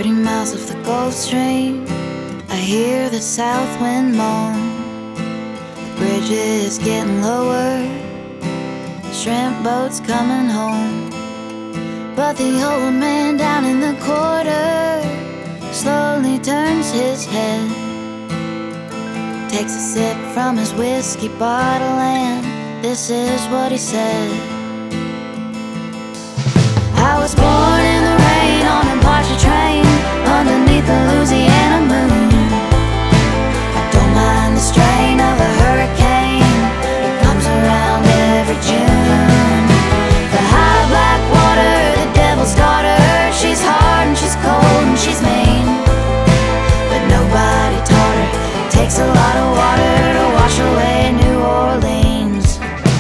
30 miles of the Gulf Stream, I hear the south wind moan. The bridge is getting lower, the shrimp boat's coming home. But the old man down in the quarter slowly turns his head, takes a sip from his whiskey bottle, and this is what he said. I was born in the rain on a Apache train underneath the Louisiana moon. I don't mind the strain of a hurricane, it comes around every June. The high black water, the devil's daughter, she's hard and she's cold and she's mean, but nobody taught her it takes a lot of water to wash away New Orleans.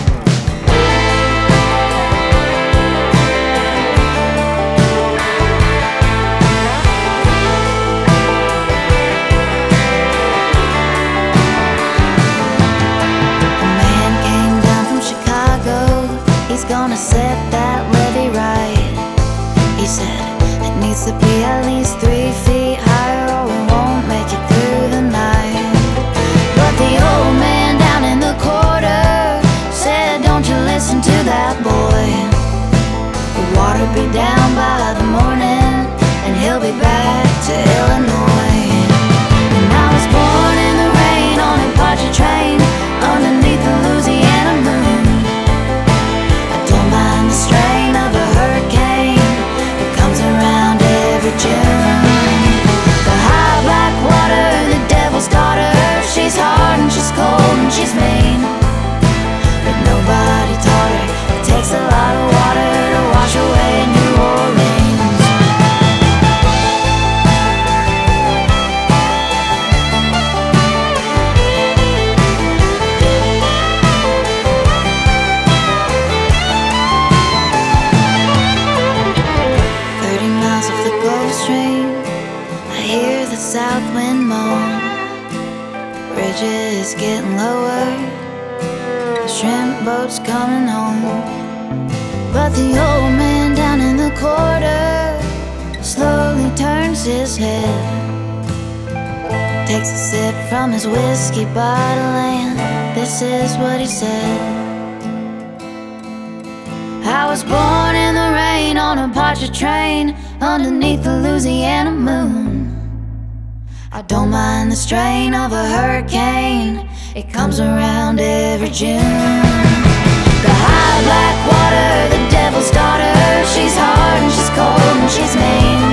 He's gonna set that levee right. He said it needs to be at least 3 feet higher or we won't make it through the night. But the old man down in the quarter said, don't you listen to that boy. The water'll be down by the morning and he'll be back to Illinois. And I was born in the rain on a Apache train underneath the Louisiana moon. Strain of a hurricane, it comes around every June. The high black water, the devil's daughter, she's hard and she's cold and she's mean, but nobody taught her it takes a lot of water to wash away New Orleans. The south wind moan, the bridge is getting lower, the shrimp boat's coming home. But the old man down in the quarter slowly turns his head, takes a sip from his whiskey bottle, and this is what he said. I was born in the rain on a Apache train underneath the Louisiana moon. I don't mind the strain of a hurricane, it comes around every June. The high black water, the devil's daughter, she's hard and she's cold and she's mean,